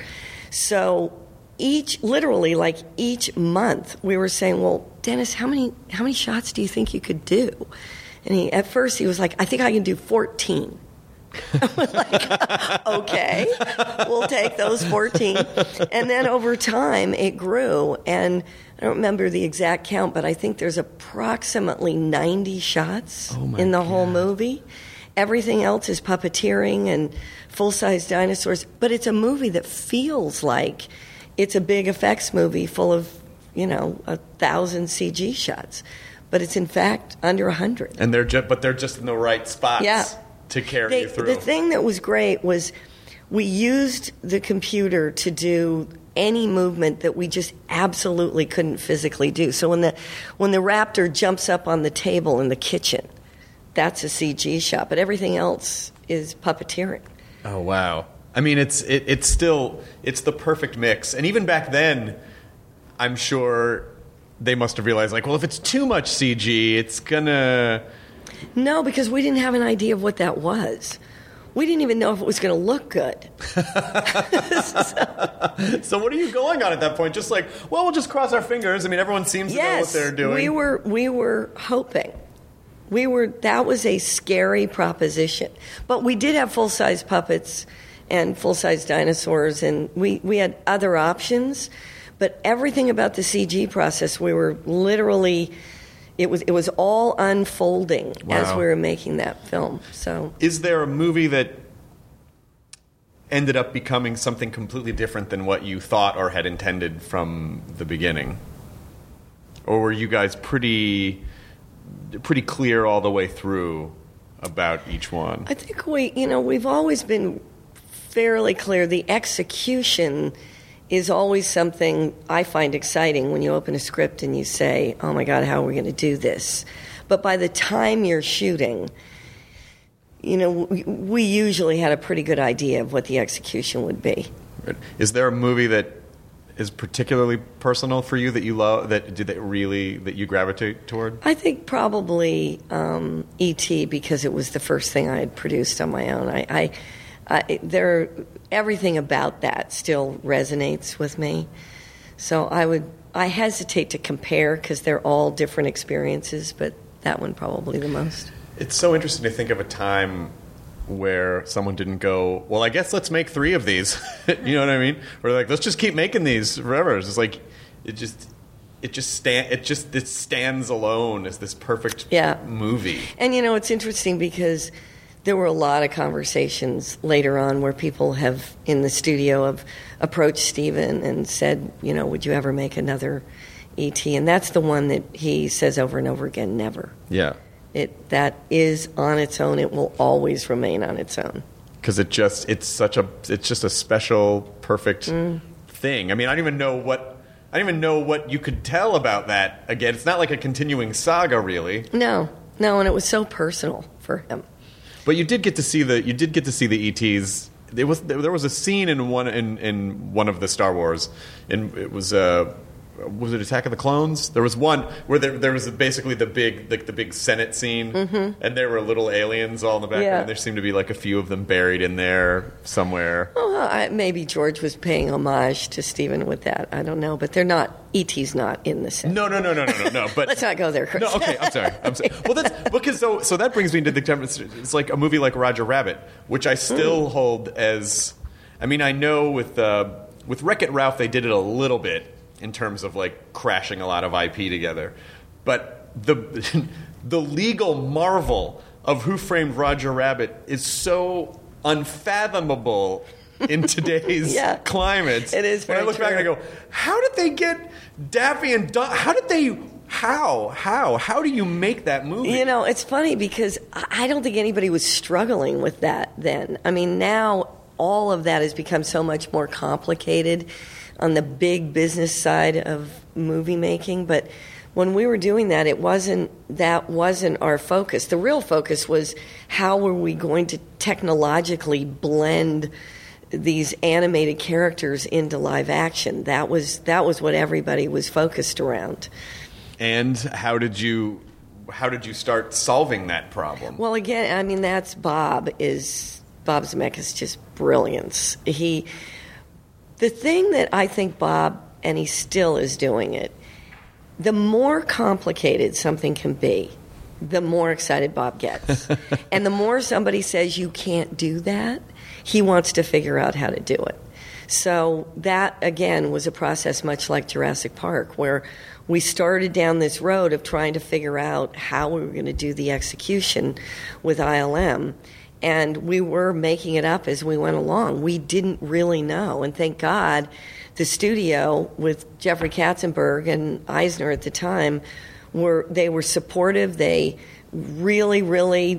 So each, literally, like each month, we were saying, well, Dennis, how many how many shots do you think you could do? And he, at first he was like, I think I can do fourteen. I was like, okay, we'll take those fourteen. And then over time it grew, and I don't remember the exact count, but I think there's approximately ninety shots oh in the God. whole movie. Everything else is puppeteering and full-size dinosaurs, but it's a movie that feels like it's a big effects movie full of, you know, a thousand C G shots, but it's in fact under a hundred. And they're just, but they're just in the right spots Yeah. to carry They, you through. the thing that was great was we used the computer to do any movement that we just absolutely couldn't physically do. So when the when the raptor jumps up on the table in the kitchen, that's a C G shot, but everything else is puppeteering. Oh wow! I mean, it's it, it's still it's the perfect mix. And even back then, I'm sure they must have realized, like, well, if it's too much C G, it's gonna. No, because we didn't have an idea of what that was. We didn't even know if it was going to look good. so, so what are you going on at that point? Just like, well, we'll just cross our fingers. I mean, everyone seems to know what they're doing. we were we were hoping. We were that was a scary proposition, but we did have full size puppets and full size dinosaurs, and we, we had other options. But everything about the C G process, we were literally it was it was all unfolding Wow. as we were making that film. So, is there a movie that ended up becoming something completely different than what you thought or had intended from the beginning, or were you guys pretty? pretty clear all the way through about each one? I think we, you know, we've always been fairly clear. The execution is always something I find exciting when you open a script and you say, oh my God, how are we going to do this? But by the time you're shooting, you know, we, we usually had a pretty good idea of what the execution would be. Is there a movie that is particularly personal for you that you love, that did that really that you gravitate toward? I think probably um, E T, because it was the first thing I had produced on my own. I, I, I there, everything about that still resonates with me. So I would, I hesitate to compare because they're all different experiences, but that one probably the most. It's so interesting to think of a time where someone didn't go, well, I guess let's make three of these. You know what I mean? Or like, let's just keep making these forever. It's just like, it just, it just stand, it just it stands alone as this perfect yeah. movie. And you know, it's interesting because there were a lot of conversations later on where people have in the studio have approached Steven and said, you know, would you ever make another E T? And that's the one that he says over and over again, never. Yeah. It that is on its own. It will always remain on its own. Because it just it's such a it's just a special, perfect mm. thing. I mean, I don't even know what I don't even know what you could tell about that. Again, it's not like a continuing saga, really. No, no, and it was so personal for him. But you did get to see the you did get to see the E Ts. There was there was a scene in one in, in one of the Star Wars, and it was uh, was it Attack of the Clones? There was one where there, there was basically the big like the big Senate scene, mm-hmm. and there were little aliens all in the background. Yeah. There seemed to be like a few of them buried in there somewhere. Oh, I, maybe George was paying homage to Stephen with that. I don't know, but they're not. E T's not in the set. No, no, no, no, no, no, no. But let's not go there, Chris. No, okay. I'm sorry. I'm sorry. Well, that's because so so that brings me into the it's like a movie like Roger Rabbit, which I still mm. hold as. I mean, I know with uh, with Wreck-It Ralph they did it a little bit. In terms of like crashing a lot of I P together, but the the legal marvel of Who Framed Roger Rabbit is so unfathomable in today's yeah, climate. It is. When I look true. back and I go, how did they get Daffy and Duck? How did they? How? How? How do you make that movie? You know, it's funny because I don't think anybody was struggling with that then. I mean, now all of that has become so much more complicated on the big business side of movie making, but when we were doing that, it wasn't that wasn't our focus. The real focus was how were we going to technologically blend these animated characters into live action. That was that was what everybody was focused around. And how did you how did you start solving that problem? Well, again, I mean that's Bob is Bob Zemeckis just brilliance. He The thing that I think Bob, and he still is doing it, the more complicated something can be, the more excited Bob gets. And the more somebody says you can't do that, he wants to figure out how to do it. So that, again, was a process much like Jurassic Park, where we started down this road of trying to figure out how we were going to do the execution with I L M. And we were making it up as we went along. We didn't really know. And thank God the studio with Jeffrey Katzenberg and Eisner at the time, were they were supportive. They really, really,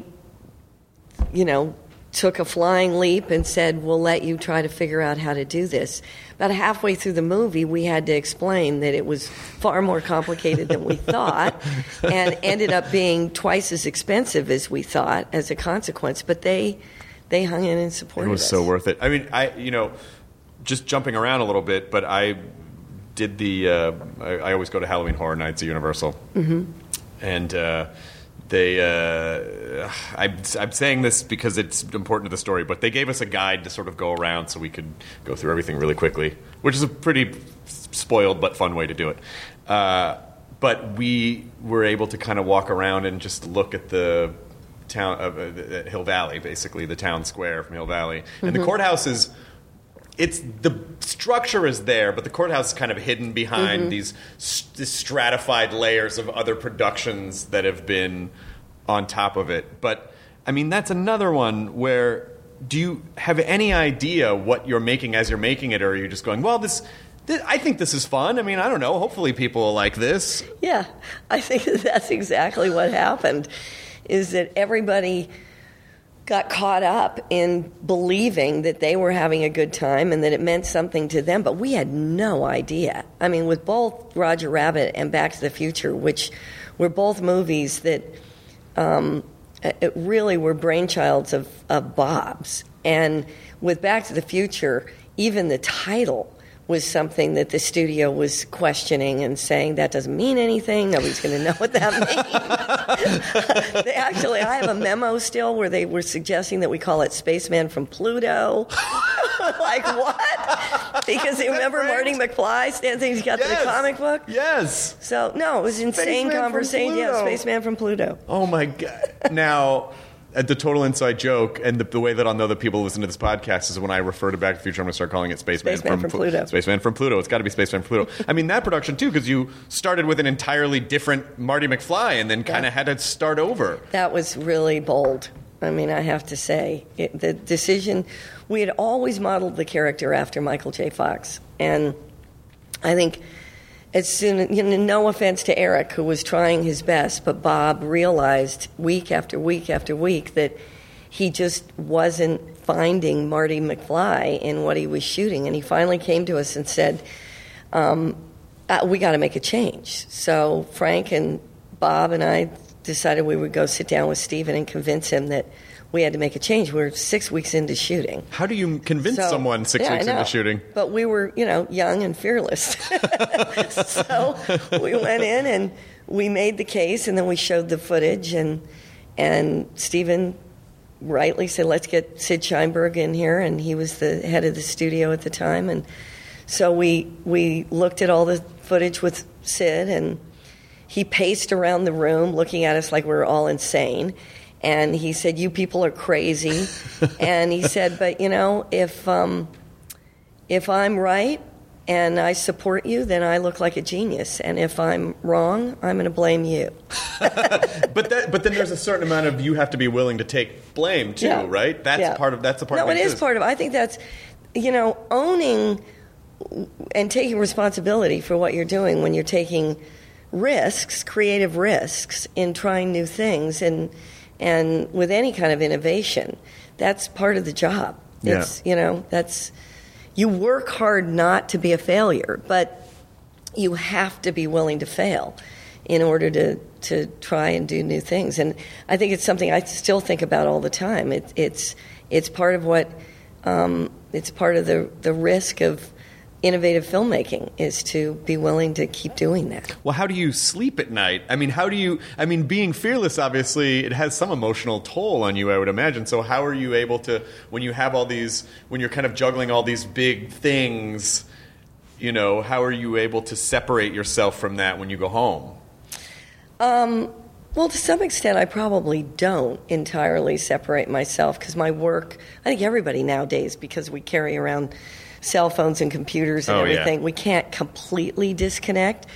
you know, took a flying leap and said, we'll let you try to figure out how to do this. About halfway through the movie, we had to explain that it was far more complicated than we thought and ended up being twice as expensive as we thought as a consequence. But they they hung in and supported us. It was us. so worth it. I mean, I you know, just jumping around a little bit, but I did the, uh, I, I always go to Halloween Horror Nights at Universal. Mm-hmm. And uh, they, uh, I'm, I'm saying this because it's important to the story, but they gave us a guide to sort of go around so we could go through everything really quickly, which is a pretty spoiled but fun way to do it. Uh, but we were able to kind of walk around and just look at the town of uh, Hill Valley, basically the town square from Hill Valley. And mm-hmm. the courthouse is, it's the structure is there, but the courthouse is kind of hidden behind mm-hmm. these, st- stratified layers of other productions that have been on top of it. But I mean, that's another one where do you have any idea what you're making as you're making it, or are you just going, well, this, this I think this is fun. I mean, I don't know. Hopefully, people will like this. Yeah, I think that's exactly what happened. Is that everybody got caught up in believing that they were having a good time and that it meant something to them, but we had no idea. I mean, with both Roger Rabbit and Back to the Future, which were both movies that um, it really were brainchilds of, of Bob's. And with Back to the Future, even the title was something that the studio was questioning and saying, that doesn't mean anything. Nobody's going to know what that means. They actually, I have a memo still where they were suggesting that we call it Spaceman from Pluto. Like, what? Because you remember right? Marty McFly, Stan Things got yes. the comic book? Yes. So, no, it was insane Spaceman conversation. Yeah, Spaceman from Pluto. Oh, my God. Now... the total inside joke, and the, the way that I'll know that people listen to this podcast is when I refer to Back to the Future, I'm going to start calling it Spaceman, Spaceman from, from Pluto. Spaceman from Pluto. It's got to be Spaceman from Pluto. I mean, that production, too, because you started with an entirely different Marty McFly and then kind of yeah. had to start over. That was really bold. I mean, I have to say. It, the decision, we had always modeled the character after Michael J. Fox. And I think... as soon, you know, no offense to Eric, who was trying his best, but Bob realized week after week after week that he just wasn't finding Marty McFly in what he was shooting. And he finally came to us and said, um, uh, we got to make a change. So Frank and Bob and I decided we would go sit down with Steven and convince him that we had to make a change. We were six weeks into shooting. How do you convince So- someone six yeah, I weeks know. into shooting? But we were, you know, young and fearless. So we went in and we made the case, and then we showed the footage, and and Steven rightly said, let's get Sid Sheinberg in here, and he was the head of the studio at the time. And so we we looked at all the footage with Sid, and he paced around the room looking at us like we were all insane. And he said, you people are crazy. And he said, but, you know, if um, if I'm right and I support you, then I look like a genius. And if I'm wrong, I'm going to blame you. But that, but then there's a certain amount of you have to be willing to take blame too, Yeah. right? That's Yeah. part of that's the part. No, of it is part of it. I think that's, you know, owning and taking responsibility for what you're doing when you're taking risks, creative risks in trying new things, and and with any kind of innovation. That's part of the job. Yeah. It's, you know, that's, you work hard not to be a failure, but you have to be willing to fail in order to, to try and do new things. And I think it's something I still think about all the time. It, it's it's part of what um, it's part of the the risk of innovative filmmaking is to be willing to keep doing that. Well, how do you sleep at night? I mean, how do you? I mean, being fearless, obviously, it has some emotional toll on you, I would imagine. So, how are you able to, when you have all these, when you're kind of juggling all these big things, you know, how are you able to separate yourself from that when you go home? Um, well, to some extent, I probably don't entirely separate myself because my work, I think everybody nowadays, because we carry around cell phones and computers and Oh, yeah. everything, we can't completely disconnect.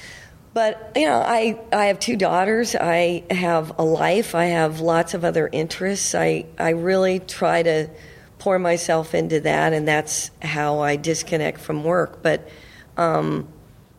But, you know, I, I have two daughters. I have a life. I have lots of other interests. I, I really try to pour myself into that, and that's how I disconnect from work. But um,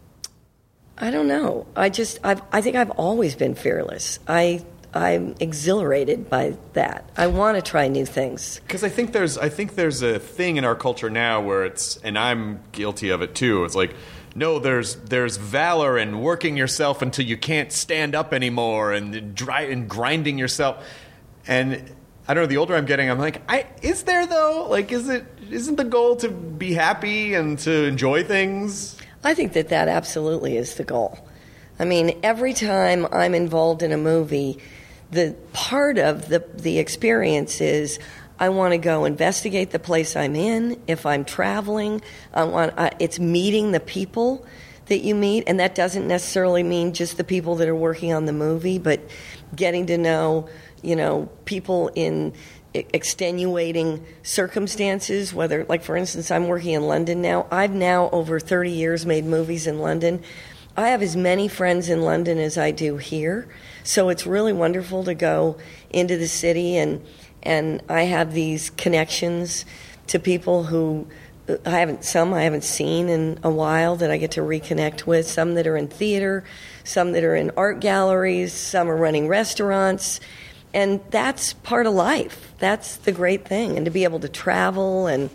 I don't know. I just, I've, I think I've always been fearless. I, I'm exhilarated by that. I want to try new things. Because I think there's, I think there's a thing in our culture now where it's, and I'm guilty of it too. It's like, no, there's there's valor in working yourself until you can't stand up anymore, and dry and grinding yourself. And I don't know. The older I'm getting, I'm like, I is there though? Like, is it? Isn't the goal to be happy and to enjoy things? I think that that absolutely is the goal. I mean, every time I'm involved in a movie, the part of the the experience is I want to go investigate the place I'm in. If I'm traveling, I want uh, it's meeting the people that you meet, and that doesn't necessarily mean just the people that are working on the movie, but getting to know, you know, people in extenuating circumstances, whether, like, for instance, I'm working in London now. I've now, over thirty years, made movies in London. I have as many friends in London as I do here, so it's really wonderful to go into the city, and and I have these connections to people who I haven't, some I haven't seen in a while that I get to reconnect with, some that are in theater, some that are in art galleries, some are running restaurants. And that's part of life. That's the great thing. And to be able to travel, and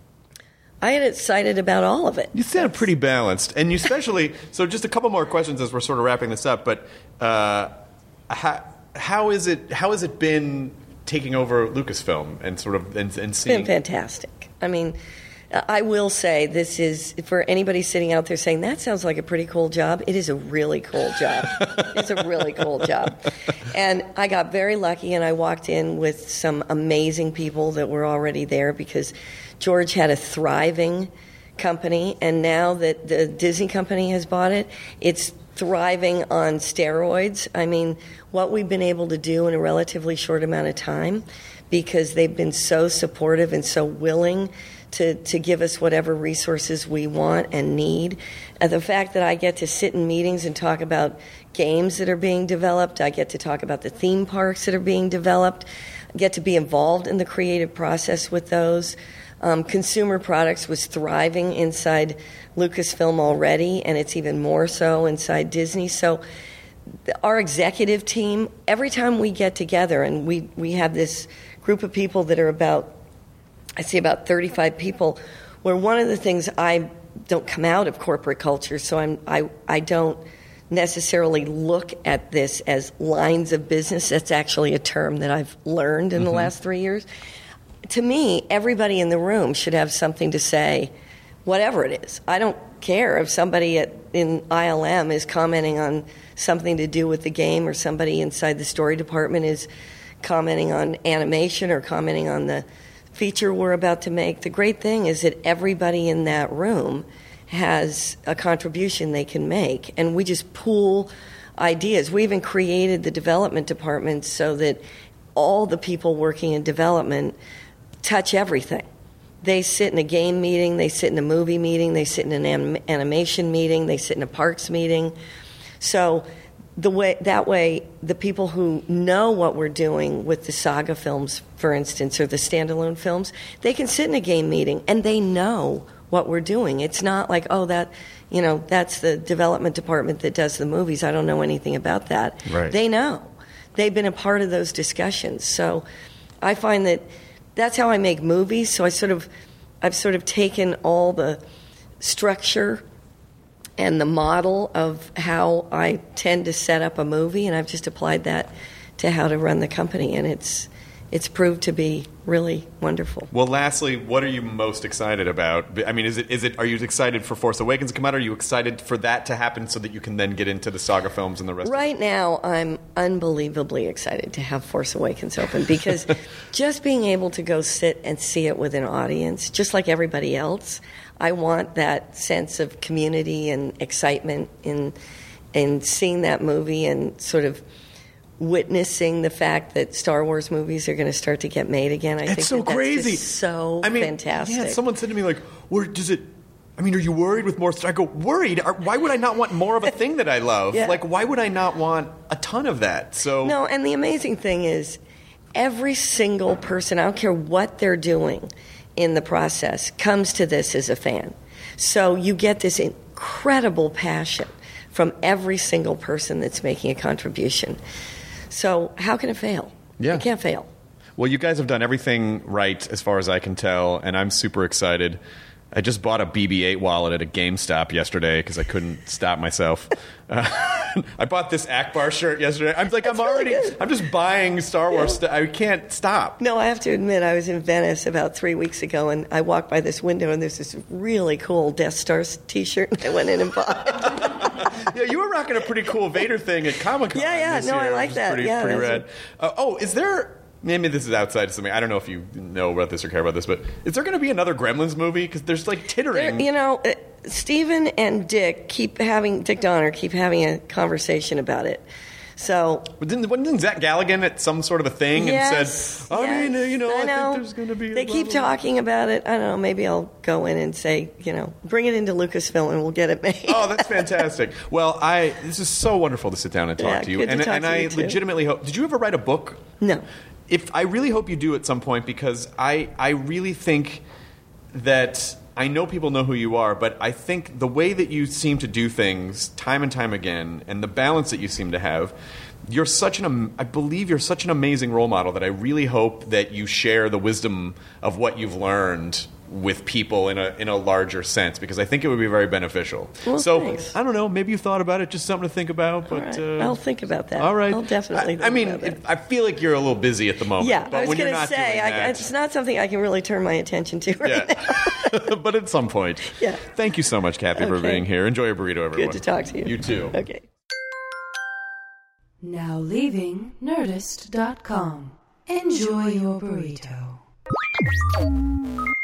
I get excited about all of it. You sound pretty balanced, and you especially. So, just a couple more questions as we're sort of wrapping this up. But uh, how how is it? How has it been taking over Lucasfilm and sort of and, and It's seeing? been fantastic. I mean, I will say this is, for anybody sitting out there saying, that sounds like a pretty cool job, it is a really cool job. It's a really cool job. And I got very lucky, and I walked in with some amazing people that were already there, because George had a thriving company, and now that the Disney company has bought it, it's thriving on steroids. I mean, what we've been able to do in a relatively short amount of time, because they've been so supportive and so willing to, to give us whatever resources we want and need. And the fact that I get to sit in meetings and talk about games that are being developed, I get to talk about the theme parks that are being developed, I get to be involved in the creative process with those. Um, consumer products was thriving inside Lucasfilm already, and it's even more so inside Disney. So our executive team, every time we get together, and we, we have this group of people that are about, I see about thirty-five people, where one of the things, I don't come out of corporate culture, so I'm, I, I don't necessarily look at this as lines of business. That's actually a term that I've learned in mm-hmm. the last three years. To me, everybody in the room should have something to say, whatever it is. I don't care if somebody at, in I L M is commenting on something to do with the game, or somebody inside the story department is commenting on animation or commenting on the feature we're about to make. The great thing is that everybody in that room has a contribution they can make, and we just pool ideas. We even created the development department so that all the people working in development touch everything. They sit in a game meeting, they sit in a movie meeting, they sit in an anim- animation meeting, they sit in a parks meeting. So the way that way, the people who know what we're doing with the saga films, for instance, or the standalone films, they can sit in a game meeting and they know what we're doing. It's not like, oh, that, you know, that's the development department that does the movies. I don't know anything about that. Right. They know. They've been a part of those discussions. So I find that that's how I make movies. So I sort of, I've sort of taken all the structure and the model of how I tend to set up a movie, and I've just applied that to how to run the company, and it's it's proved to be really wonderful. Well, lastly, what are you most excited about? I mean, is it is it? Are you excited for Force Awakens to come out? Are you excited for that to happen so that you can then get into the saga films and the rest? Right now, I'm unbelievably excited to have Force Awakens open, because just being able to go sit and see it with an audience, just like everybody else, I want that sense of community and excitement in in seeing that movie and sort of witnessing the fact that Star Wars movies are going to start to get made again. I it's think so that that's crazy, just so I mean, fantastic. Yeah, someone said to me like, "Where does it?" I mean, are you worried with more? I go, worried? Why would I not want more of a thing that I love? Yeah. Like, why would I not want a ton of that? So no, and the amazing thing is, every single person, I don't care what they're doing in the process, comes to this as a fan. So you get this incredible passion from every single person that's making a contribution. So how can it fail? Yeah. It can't fail. Well, you guys have done everything right as far as I can tell, and I'm super excited. I just bought a B B eight wallet at a GameStop yesterday because I couldn't stop myself. Uh, I bought this Akbar shirt yesterday. I'm like, That's I'm already, really good. I'm just buying Star Wars Yeah. stuff. I can't stop. No, I have to admit, I was in Venice about three weeks ago, and I walked by this window, and there's this really cool Death Star T-shirt, and I went in and bought it. Yeah, you were rocking a pretty cool Vader thing at Comic-Con. Yeah, yeah. this No, I year, like which is that. Pretty, Yeah, pretty that's rad. Uh, oh, is there... Maybe this is outside of something. I don't know if you know about this or care about this, but is there going to be another Gremlins movie? Because there's like tittering. There, you know, uh, Stephen and Dick keep having, Dick Donner keep having a conversation about it. So, But didn't, wasn't Zach Galligan at some sort of a thing yes, and said, I yes, mean, uh, you know, I, I know. think there's going to be a They blah, keep blah, blah." talking about it. I don't know. Maybe I'll go in and say, you know, bring it into Lucasfilm and we'll get it made. Oh, that's fantastic. Well, I this is so wonderful to sit down and talk Yeah, to you. good to and talk and to I you, too. legitimately hope. Did you ever write a book? No. If I really hope you do at some point, because I I really think that I know people know who you are, but I think the way that you seem to do things time and time again, and the balance that you seem to have, you're such an am- I believe you're such an amazing role model that I really hope that you share the wisdom of what you've learned with people in a in a larger sense, because I think it would be very beneficial. Well, so thanks. I don't know, maybe you thought about it, just something to think about. But All right. uh, I'll think about that. all right, I'll definitely I, think I mean, about that. it- I feel like you're a little busy at the moment. Yeah, but I was when you're going to not say, doing I, that, it's not something I can really turn my attention to right now. yeah. But at some point. Yeah. Thank you so much, Kathy, for Okay. being here. Enjoy your burrito, everyone. Good to talk to you. You too. Okay. Now leaving Nerdist dot com. Enjoy your burrito.